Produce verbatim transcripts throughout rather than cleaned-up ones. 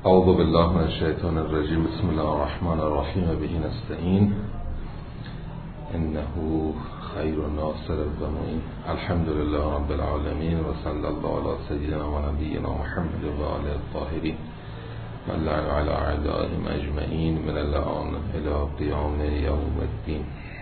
اعوذ بالله من الشیطان الرجیم. بسم الله الرحمن الرحیم. به نستعین انه خیر ناصر الضمین. الحمد لله رب العالمین و صلی الله علی سیدنا و نبینا محمد و آله الطاهرین و لعن علی اعدائهم اجمعین من الان الی قیام یوم الدین.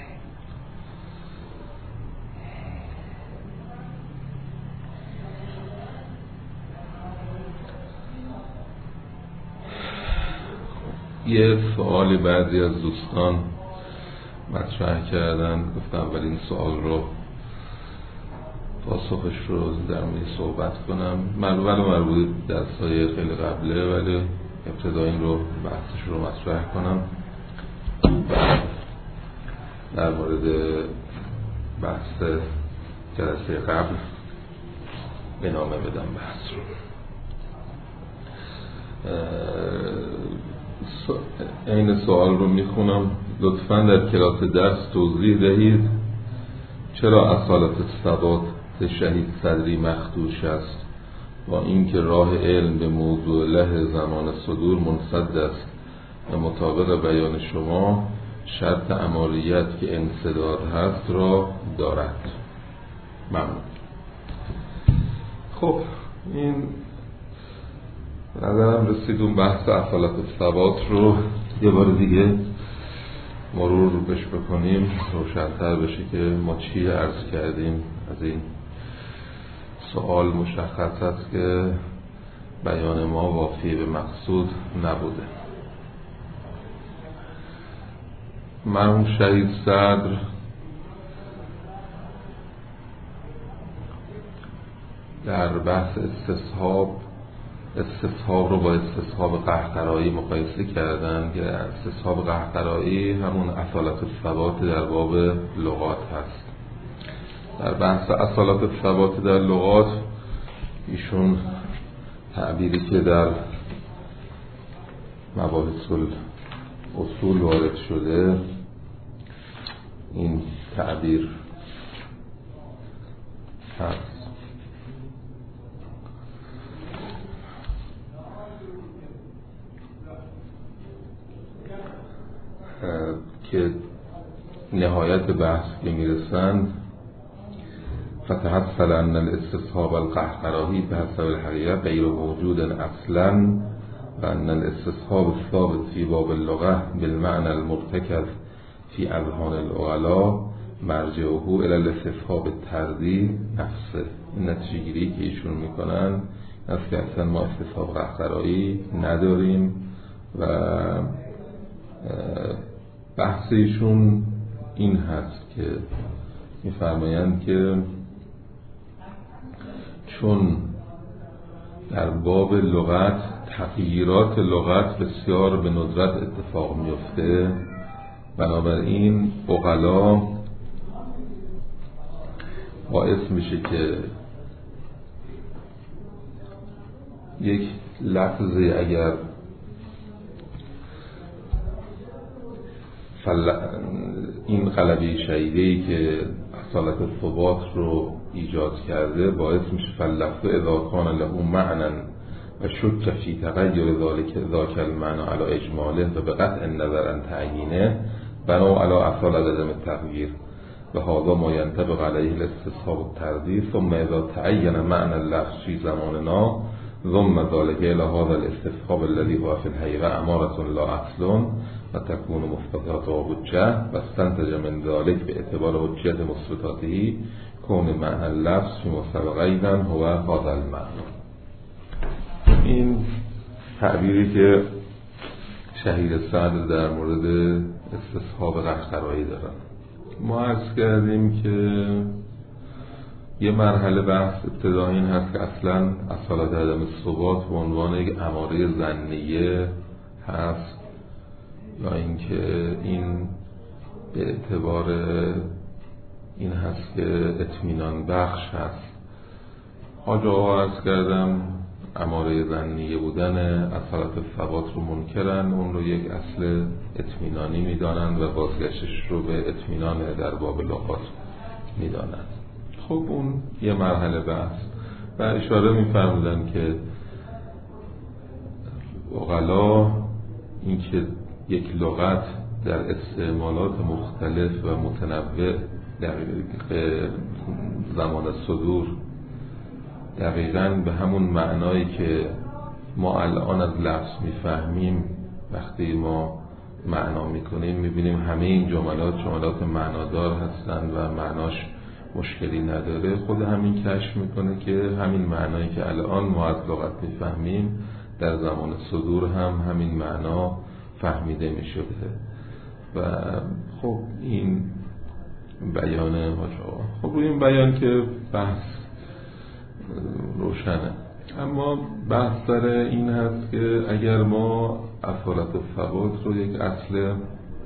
یه سوالی بعضی از دوستان مطرح کردن، گفتم اولین سوال رو پاسخش رو در می صحبت کنم. مربوط مربوط درسای خیلی قبله، ولی ابتدا این رو بحثش رو مطرح کنم، در مورد بحث جلسه قبل ادامه بدم بحث رو. این سوال رو میخونم. لطفاً در کلاس درس توضیح دهید چرا اصالت ثبات شهید صدری مخدوش است و اینکه راه علم به موضوع له زمان صدور منصد است و مطابق بیان شما شرط اماریت که انسداد هست را دارد. ممنون. خب این نظرم رسید اون بحث اصالت ثبات رو یه بار دیگه مرور بش بکنیم، روشن‌تر بشه که ما چی عرض کردیم. از این سوال مشخص است که بیان ما وافی به مقصود نبوده. مرحوم شهید صدر در بحث استصحاب استصحاب رو با استصحاب قهقرایی مقایسه کردن که استصحاب قهقرایی همون اصالت ثبات در باب لغات هست. در بحث اصالت ثبات در لغات ایشون تعبیری که در مباحث اصول وارد شده، این تعبیر هست که نهایت بحث که میرسن فتحصل ان الاستصحاب القهقرایی به حسب الحقیقه غیر موجود اصلا و ان الاستصحاب الثابت فی باب اللغه بالمعنى المرتکز فی اذهان العقلاء مرجعه الى الاستصحاب الطردی نفسه. این نتیجه گیری که ایشون میکنن است که اصلا ما استصحاب قهقرایی نداریم و بحث ایشون این هست که میفرمایند که چون در باب لغت تغییرات لغت بسیار به ندرت اتفاق میفته، بنابراین عقلا باعث میشه که یک لفظی اگر این قلبی شهیده‌ای که اصالت ثبات رو ایجاد کرده باعث میشه فلفظ اذا کان له معنی و شک فی تغییر ذالک ذاک المعنی علی اجماله و به قطع النظر عن تعیینه بنا علی اصالت عدم التغییر و هذا ما ينطبق علیه الاستصحاب الطردی ثم اذا تعین معنی اللفظ فی زماننا ضم ذلك الى هذا الاستصحاب الذي هو في الحقيقه اماره لا اصل و تكون مثبتات و حجه و استنتج من ذلك به اعتبار حجیت مثبتاته کون معنی اللفظ فی مسبق ایضا هو هذا المعنی. این تعبیری که شهید صدر در مورد استصحاب قهقرایی دارن. ما عرض کردیم که یه مرحله بحث ابتدا این هست که اصلا اصالت عدم ثبات به عنوان یک اماره ظنیه هست یا اینکه این به اعتبار این هست که اطمینان بخش هست. آجا عرض کردم اماره ظنیه بودن اصالت ثبات رو منکرن، اون رو یک اصل اطمینانی میدانن و بازگشتش رو به اطمینان در باب لغات میدانن. خب اون یه مرحله بحث و اشاره می‌فرمودن که عقلا اینکه یک لغت در استعمالات مختلف و متنوع در زمان صدور دقیقاً به همون معنایی که ما الان از لفظ میفهمیم وقتی ما معنا میکنیم میبینیم همه این جملات جملات معنادار هستند و معناش مشکلی نداره. خود همین کشف میکنه که همین معنایی که الان ما از لغت میفهمیم در زمان صدور هم همین معنا فهمیده میشده و خب این بیان ماجرا. خب روی این بیان که بحث روشنه، اما بحث سر این هست که اگر ما اصالت و ثبات رو یک اصل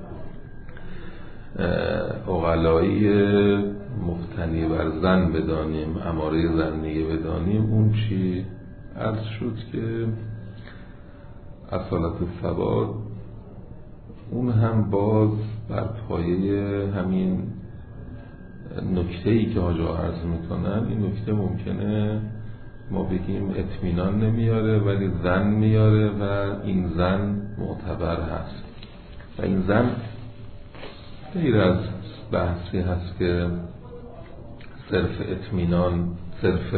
عقلایی مبتنی بر ظن بدانیم، اماره ظنیه بدانیم، اون چی؟ عرض شد که اصالت و ثبات اون هم باز بر پایه همین نکته‌ای که آجا عرض میکنن. این نکته ممکنه ما بگیم اطمینان نمیاره ولی ظن میاره و این ظن معتبر هست و این ظن غیر از بحثی هست که صرف اطمینان، صرف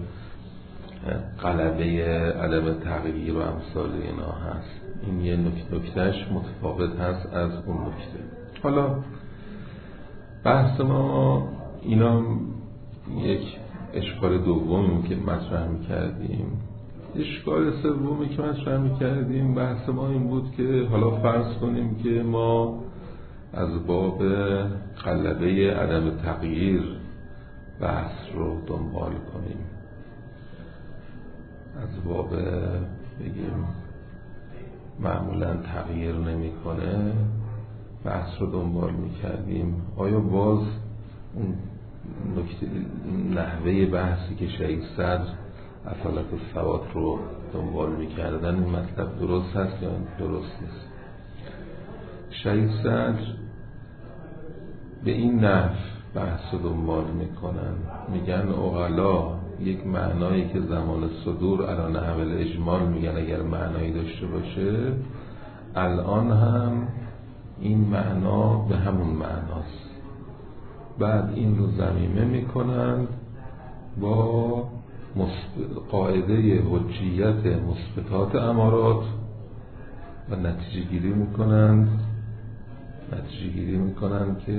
غلبه عدم تغییر و امثال اینا هست. این یه نکتهش متفاوت هست از اون نکته. حالا بحث ما اینا یک اشکال دومی که مطرح می‌کردیم. اشکال سومی که مطرح می‌کردیم بحث ما این بود که حالا فرض کنیم که ما از باب غلبه عدم تغییر بحث رو دنبال کنیم، از باب بگیم معمولا تغییر نمی‌کنه بحث رو دنبال می‌کردیم. آیا باز اون نکته نحوه بحثی که شهید صدر اصالت و ثبات رو دنبال می‌کردن این مطلب درست هست یا درست نیست؟ شهید صدر به این نحو بحث رو دنبال میکنن، میگن عقلا یک معنایی که زمان صدور علی نحو الاجمال میگن اگر معنایی داشته باشه الان هم این معنا به همون معناست. بعد این رو ضمیمه میکنن با قاعده حجیت مثبتات امارات و نتیجه گیری میکنن نتیجه گیری میکنن که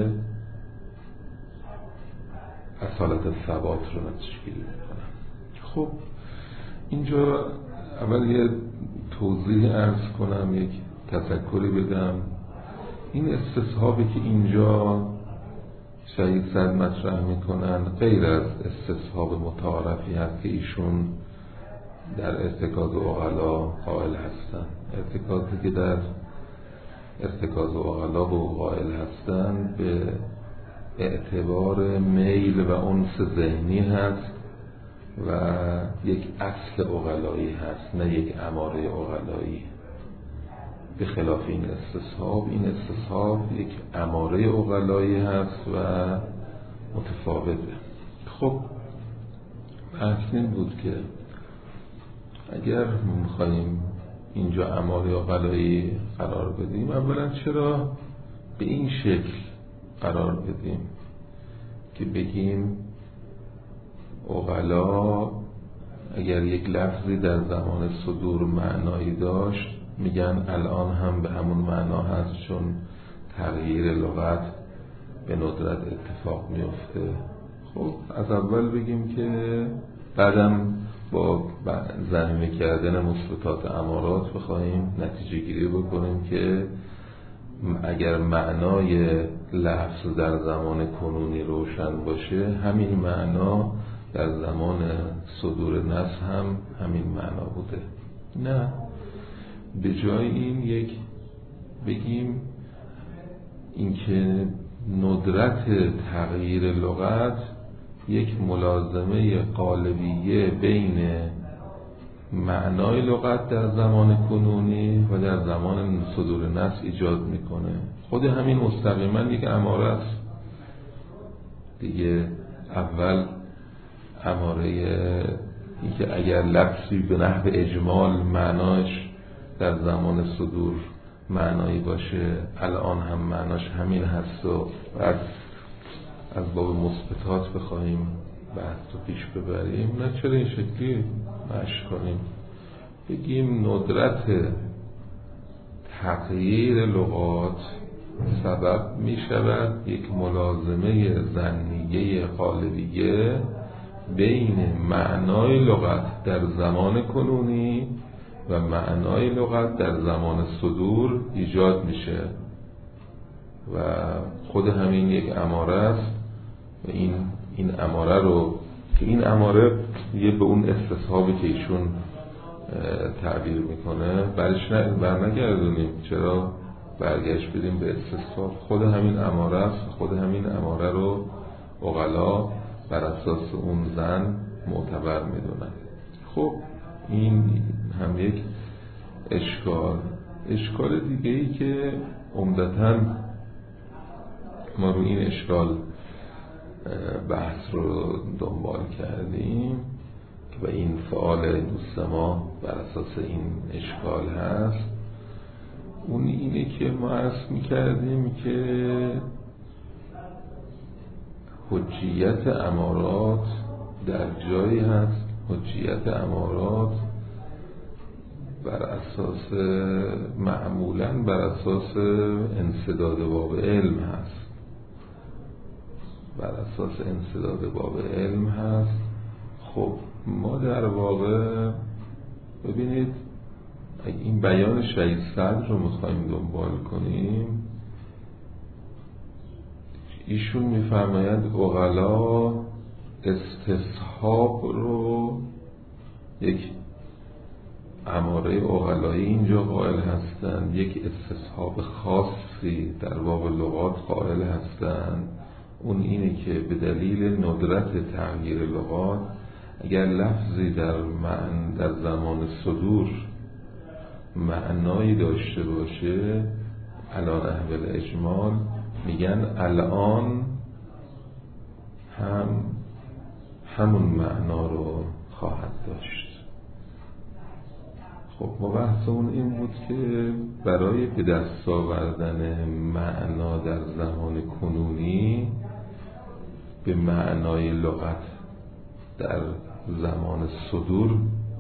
اصالت ثبات رو نتیجه گیری میکنن. خب اینجا اول یه توضیح عرض کنم، یک تذکری بدم. این استصحابی که اینجا شهید صدر مطرح میکنن غیر از استصحاب متعارفی هست که ایشون در ارتکاز عقلا قائل هستن. ارتکازی که در ارتکاز عقلا به قائل هستن به اعتبار میل و انس ذهنی هست و یک اصل عقلایی هست، نه یک اماره عقلایی. به خلاف این استصحاب، این استصحاب یک اماره عقلایی هست و متفاوته. خب بحث این بود که اگر میخواییم اینجا اماره عقلایی قرار بدیم، اولا چرا به این شکل قرار بدیم که بگیم عقلا اگر یک لفظی در زمان صدور معنایی داشت میگن الان هم به همون معنا هست، چون تغییر لغت به ندرت اتفاق میفته. خب از اول بگیم که بعدم با ضمیمه کردن مثبتات امارات بخوایم نتیجه گیری بکنیم که اگر معنای لفظ در زمان کنونی روشن باشه همین معنا در زمان صدور نص هم همین معنا بوده. نه، به جای این یک بگیم اینکه ندرت تغییر لغت یک ملازمه قالبیه بین معنای لغت در زمان کنونی و در زمان صدور نص ایجاد میکنه. خود همین مستقیما یک اماره است دیگه. اول اماره این که اگر لفظی به نحو اجمال معناش در زمان صدور معنایی باشه، الان هم معناش همین هست و بعد از باب مثبتات بخواهیم بحث رو پیش ببریم. نه چرا این شکلی مشق کنیم، بگیم ندرت تغییر لغات سبب می شود یک ملازمه ظنیه قالبیه بین معنای لغت در زمان کنونی و معنای لغت در زمان صدور ایجاد میشه و خود همین یک اماره است و این این اماره رو که این اماره یه به اون استصحابی که ایشون تعبیر میکنه برش برنگردونیم، چرا برگشت بدیم به استصحاب؟ خود همین اماره است، خود همین اماره رو عقلا بر اساس اون زن معتبر میدونن. خب این هم یک اشکال. اشکال دیگه ای که عمدتاً ما رو این اشکال بحث رو دنبال کردیم و این سوال دوست ما بر اساس این اشکال هست، اون اینه که ما عرض میکردیم که حجیت امارات در جایی هست، حجیت امارات بر اساس معمولاً بر اساس انسداد باب علم هست، بر اساس انسداد باب علم هست. خب ما در واقع ببینید اگه این بیان شهید صدر رو میخوایم دنبال کنیم، ایشون میفرماید عقلا استصحاب رو یک اماره عقلایی اینجا قائل هستند، یک استصحاب خاصی در باب لغات قائل هستند. اون اینه که به دلیل ندرت تغییر لغات اگر لفظی در معنی در زمان صدور معنایی داشته باشه علی نحو الاجمال میگن الان هم همون معنا رو خواهد داشت. خب ما بحثمون این بود که برای به دست آوردن معنا در زمان کنونی به معنای لغت در زمان صدور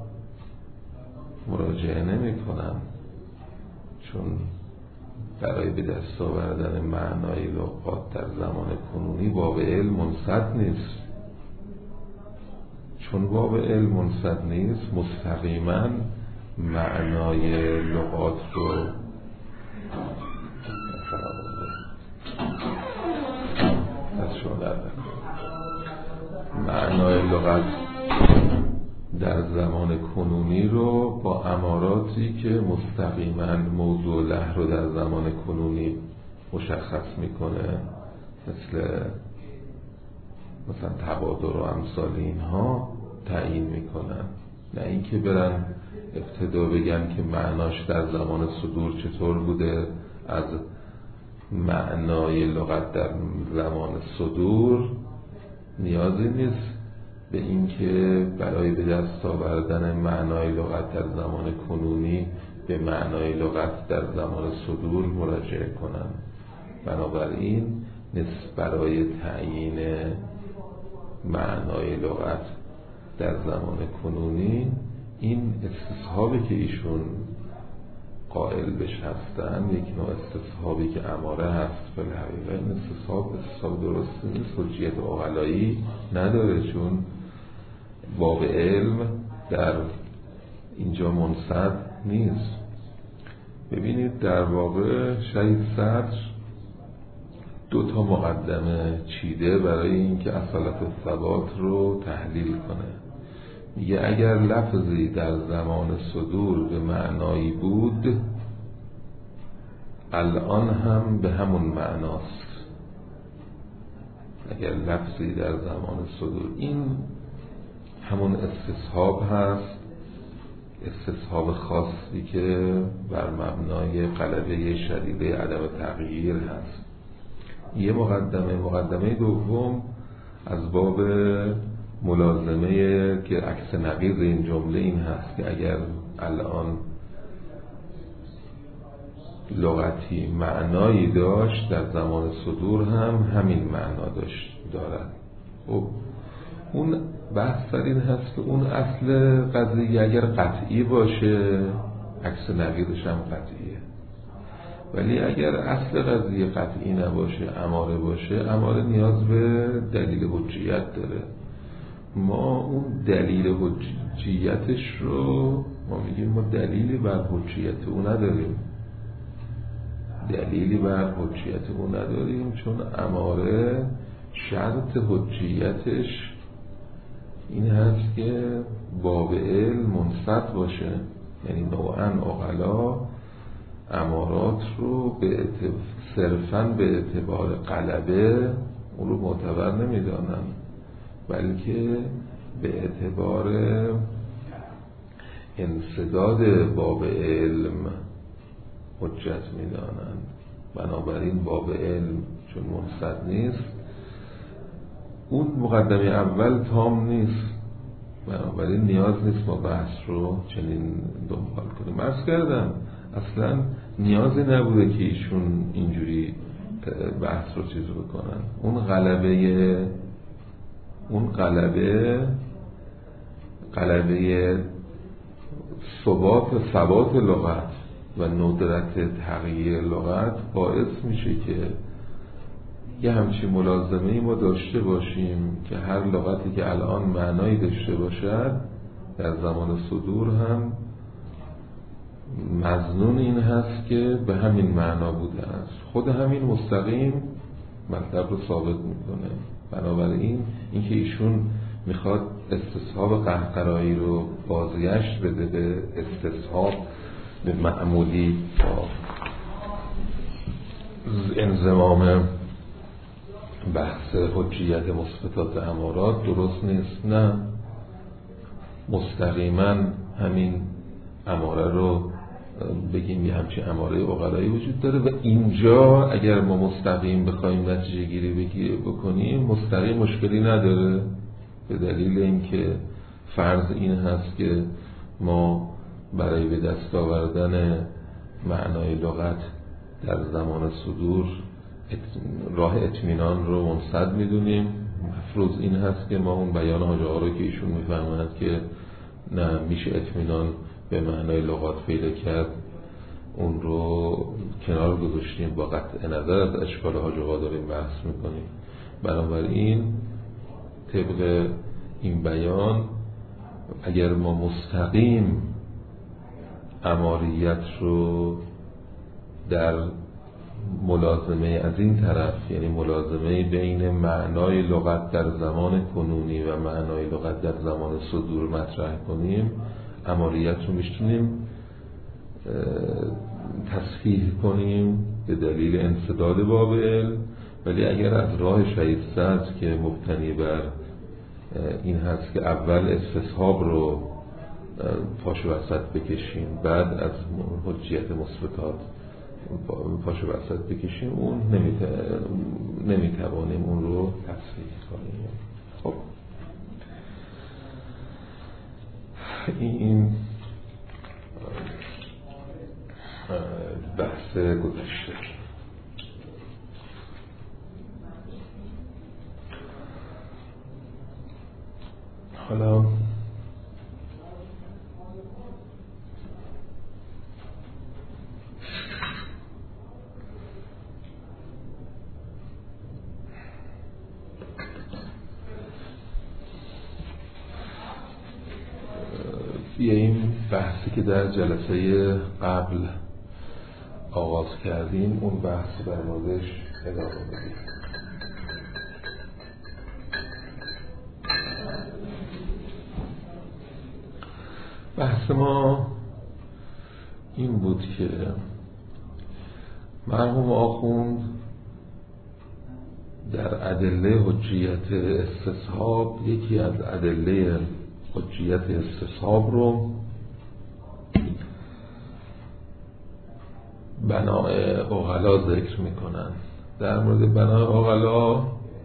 مراجعه نمی کنم، چون برای به دست آوردن معنای لغات در زمان کنونی باب علم منصد نیست. چون باب علم منصد نیست مستقیما معنای لغات رو از شما در معنای لغت در زمان کنونی رو با اماراتی که مستقیما موضوع له رو در زمان کنونی مشخص میکنه، مثل مثلا تبادر و امثال اینها تعیین میکنن، نه اینکه برن ابتدا بگن که معناش در زمان صدور چطور بوده از معنای لغت در زمان صدور. نیازی نیست به این که برای به دست آوردن معنای لغت در زمان کنونی به معنای لغت در زمان صدور مراجعه کنن. بنابراین نسبت برای تعیین معنای لغت در زمان کنونی این استصحابی که ایشون قائل بش هستن یک نوع استصحابی که اماره هست، به الحقیقه این استصحاب استصحاب درست نیست، حجیت عقلایی نداره، چون باب علم در اینجا منصد نیست. ببینید در واقع شهید صدر دو تا مقدمه چیده برای اینکه اصالت الثبات رو تحلیل کنه. میگه اگر لفظی در زمان صدور به معنایی بود الان هم به همون معناست. اگر لفظی در زمان صدور، این همون استصحاب هست، استصحاب خاصی که بر مبنای غلبه شدیده عدم تغییر هست. یه مقدمه مقدمه دوم از باب ملازمه که عکس نقیض این جمله این هست که اگر الان لغتی معنایی داشت در زمان صدور هم همین معنا داشت دارد. خب اون بحث این هست که اون اصل قضیه اگر قطعی باشه عکس نقیضش هم قطعیه، ولی اگر اصل قضیه قطعی نباشه اماره باشه، اماره نیاز به دلیل حجیت داره. ما اون دلیل حجیتش رو ما میگیم ما دلیلی بر حجیت او نداریم، دلیلی بر حجیت او نداریم چون اماره شرط حجیتش این هست که باب علم منصت باشه، یعنی نوعاً عقلا امارات رو به اعتبار صرفاً به اعتبار غلبه اون رو معتبر نمیدانن، بلکه به اعتبار انسداد باب علم حجت میدانن. بنابراین باب علم چون منصت نیست، اون مقدمه اول تام نیست، بنابراین نیاز نیست ما بحث رو چنین دنبال کنیم. عرض کردم اصلا نیازی نبوده که ایشون اینجوری بحث رو چیز بکنن. اون غلبه اون غلبه غلبه ثبات و ثبات لغت و ندرت تغییر لغت باعث میشه که یه همچین ملازمه‌ای ما داشته باشیم که هر لغتی که الان معنایی داشته باشد در زمان صدور هم مظنون این هست که به همین معنا بوده است. خود همین مستقیم مطلب رو ثابت میکنه. بنابراین اینکه ایشون میخواد استصحاب قهقرایی رو بازگشت بده به استصحاب به معمولی با انضمام بحث حجیت مثبتات امارات درست نیست. نه، مستقیما همین اماره رو بگیم یه همچین اماره عقلایی وجود داره و اینجا اگر ما مستقیم بخوایم نتیجه گیری بکنیم مستقیم مشکلی نداره، به دلیل اینکه فرض این هست که ما برای به دست آوردن معنای لغت در زمان صدور راه اطمینان رو منصد میدونیم. مفروض این هست که ما اون بیان حاج آقا رو که ایشون میفرمایند که نه میشه اطمینان به معنای لغات پیدا کرد اون رو کنار گذاشتیم، با قطع نظر از اشکال حاج آقا داریم بحث میکنیم. بنابراین طبق این بیان اگر ما مستقیم اماریت رو در ملازمه از این طرف، یعنی ملازمه بین معنای لغت در زمان کنونی و معنای لغت در زمان صدور مطرح کنیم، اماریت رو میشتونیم تصحیح کنیم به دلیل انسداد باب علم. ولی اگر از راه شایسته که مبتنی بر این هست که اول استصحاب رو پاشو وسط بکشیم بعد از حجیت مثبتات پاشو وسط بکشیم، اون نمیتوانیم اون رو تصحیح کنیم. خب این بحث گذشته. حالا بیاییم بحثی که در جلسه قبل آغاز کردیم اون بحث بر موردش ادامه بدیم. بحث ما این بود که مرحوم آخوند در ادله حجیت استصحاب یکی از ادله حجیت استصحاب رو بنای عقلا ذکر میکنن. در مورد بنای عقلا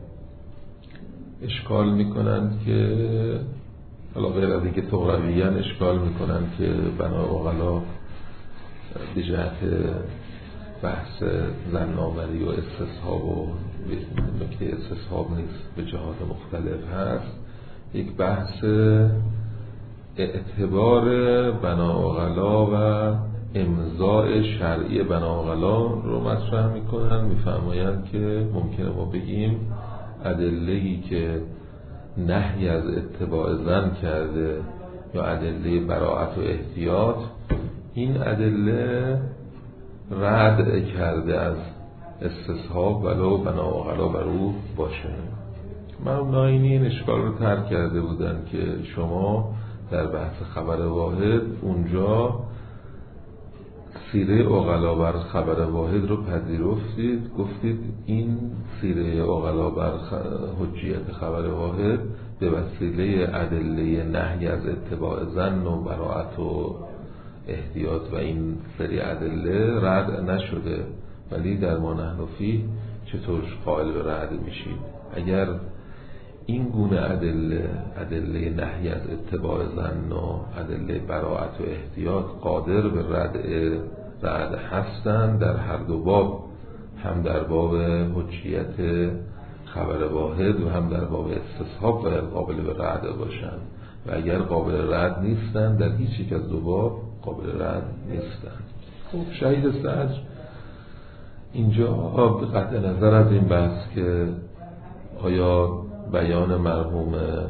اشکال میکنن که حالا غیر از اینکه طغرویان اشکال میکنن که بنای عقلا به جهت بحث زناوری و استصحاب و نکته استصحاب نیست، به جهات مختلف هست. یک بحث اعتبار بناغلا و امضاء شرعی بناغلا رو مطرح میکنن. میفرمایند که ممکنه ما بگیم ادله‌ای که نهی از اتباع زن کرده یا ادله براءت و احتیاط، این ادله رد کرده از استصحاب ولو بناغلا بر او باشه. مرحوم ناینی این اشکال رو ترک کرده بودن که شما در بحث خبر واحد اونجا سیره عقلا بر خبر واحد رو پذیرفتید، گفتید این سیره عقلا بر حجیت خبر واحد به وسیله ادله نهی از اتباع زن و براءت و احتیاط و این سری ادله رد نشده، ولی در ما نحن فیه چطور قائل به رد میشید؟ اگر این گونه ادله ادله نهی از اتباع زن و ادله براءت و احتیاط قادر به رد رد هستند در هر دو باب، هم در باب حجیت خبر واحد و هم در باب استصحاب باید قابل به رد باشند، و اگر قابل رد نیستند در هیچ یک از دو باب قابل رد نیستند. خب شهید صدر اینجا به قطع نظر از این بحث که آیا بیان مرحوم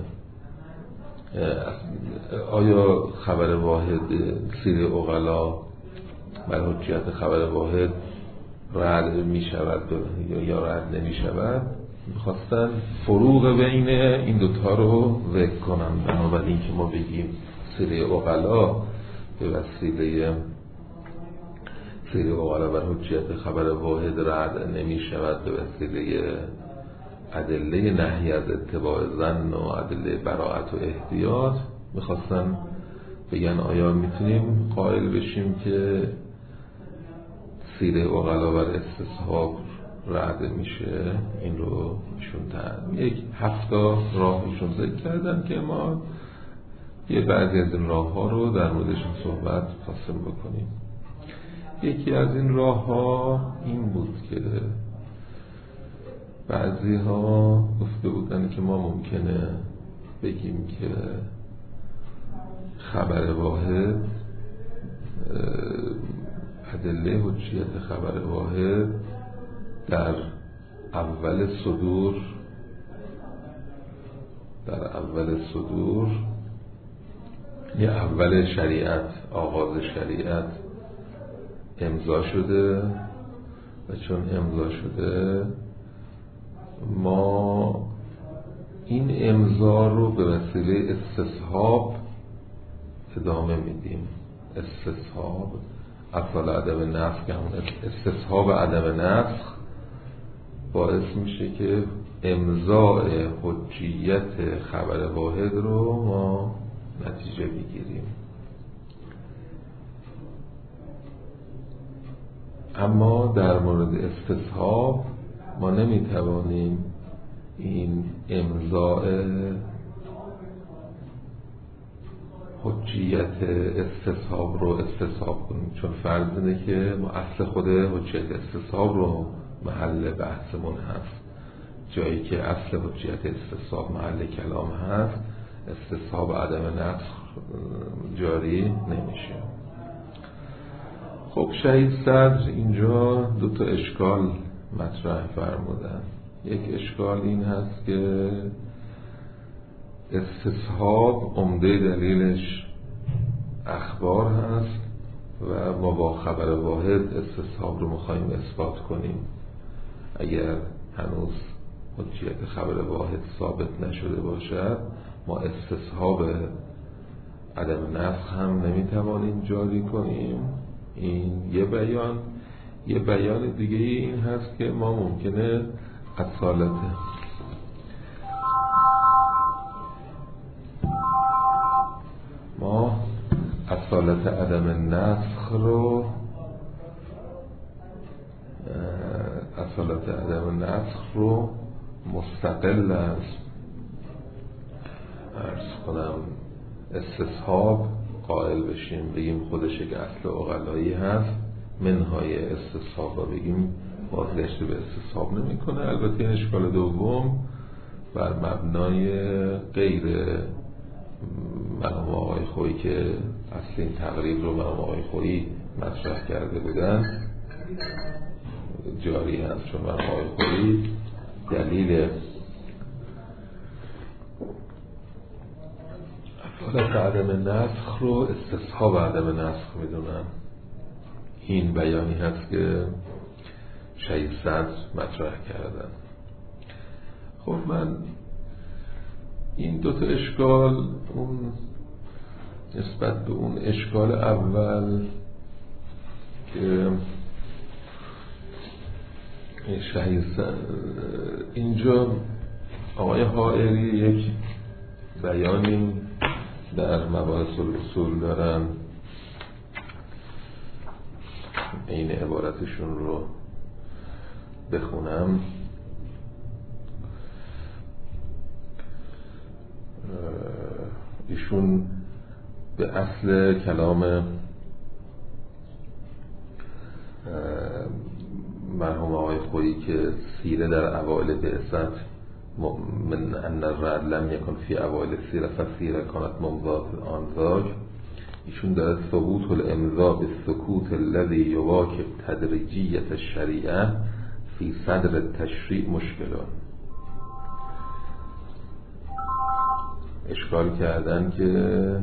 آیا خبر واحد سیره عقلا بر حجیت خبر واحد رد می شود یا رد نمی شود، میخواستن فروق بین این دوتا رو ذکر کنم. بنابراین که ما بگیم سیره عقلا به وسیله سیره عقلا بر حجیت خبر واحد رد نمی شود به وسیله ادله نهی از اتباع زن و ادله براءت و احتیاط، میخواستن بگن آیا میتونیم قائل بشیم که سیره عقلا بر استصحاب رد میشه؟ این رو ایشون یک هفتا راهشون ذکر کردن که ما یه بعضی از این راه ها رو در موردشون صحبت خواستیم بکنیم. یکی از این راه ها این بود که بعضی ها گفته بودن که ما ممکنه بگیم که خبر واحد ادله حجیت خبر واحد در اول صدور در اول صدور یه اول شریعت، آغاز شریعت امضا شده و چون امضا شده ما این امضا رو به وسیله استصحاب ادامه میدیم. استصحاب اصل عدم نسخ، همون استصحاب عدم نسخ باعث میشه که امضاء حجیت خبر واحد رو ما نتیجه بگیریم. اما در مورد استصحاب ما نمیتوانیم این امضاء حجیت استصحاب رو استصحاب کنیم، چون فرض اینه که ما اصل خود حجیت استصحاب رو محل بحثمون هست. جایی که اصل حجیت استصحاب محل کلام هست، استصحاب عدم نسخ جاری نمیشه. خب شهید صدر اینجا دو تا اشکال مطرح فرمودن. یک اشکال این هست که استصحاب عمده دلیلش اخبار هست و ما با خبر واحد استصحاب رو میخوایم اثبات کنیم. اگر هنوز حجیت خبر واحد ثابت نشده باشد، ما استصحاب عدم نسخ هم نمیتوانیم جاری کنیم. این یه بیان. یه بیان دیگه این هست که ما ممکنه اصالت ما اصالت عدم نسخ رو اصالت عدم نسخ رو مستقل از عرض کنم استصحاب قائل بشیم، بگیم خودش یک اصل عقلایی هست منهای استصحاب را بگیم بازگشت به استصحاب نمی کنه. البته این اشکال دوم بر مبنای غیر مرحوم آقای خویی که اصل این تقریب رو مرحوم آقای خویی مطرح کرده بودن جاری هست، چون مرحوم آقای خویی دلیل افعال عدم نسخ رو استصحاب عدم نسخ میدونن. این بیانی هست که شیخ صدر مطرح کردن. خب من این دوتا اشکال، اون نسبت به اون اشکال اول که شهید اینجا آقای حائری یک بیانی در مباحث الاصول دارن، این عبارتشون رو بخونم. ایشون به اصل کلام مرحوم آقای خویی که سیره در اوائل بعثت من ان الرعد لم یکن فی اوائل سیره فسیره کانت ممضات آنزاج، ایشون در ثبوت الامضا به سکوت الذی یواکب تدریجیت الشریعه فی صدر التشریع مشکلان. اشکال کردن که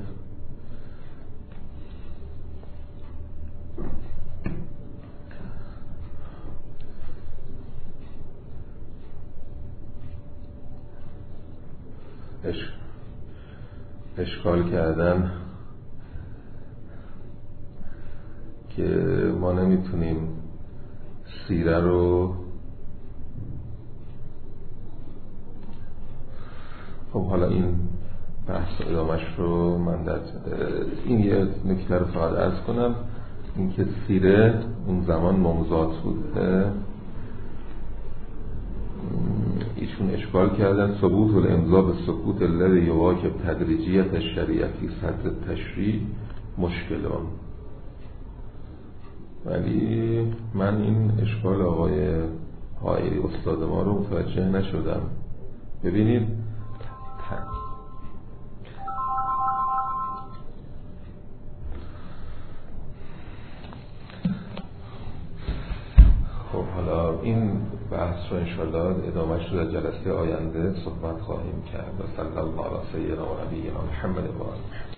اش... اشکال کردن که ما نمیتونیم سیره رو، خب حالا این بحث ادامش رو من در این یه نکته رو فقط عرض کنم، این که سیره اون زمان ممضات بوده. ایشون اشکال کردن ثبوت الامضا به سکوت الذی یواکب تدریجیت الشریعه فی صدر التشریع مشکلان. ولی من این اشکال آقای حائری استاد ما رو متوجه نشدم. ببینید خب حالا این بحث رو انشاءالله ادامهش رو در جلسه آینده صحبت خواهیم کرد. و صلی الله علی سیدنا و نبینا محمد و آله.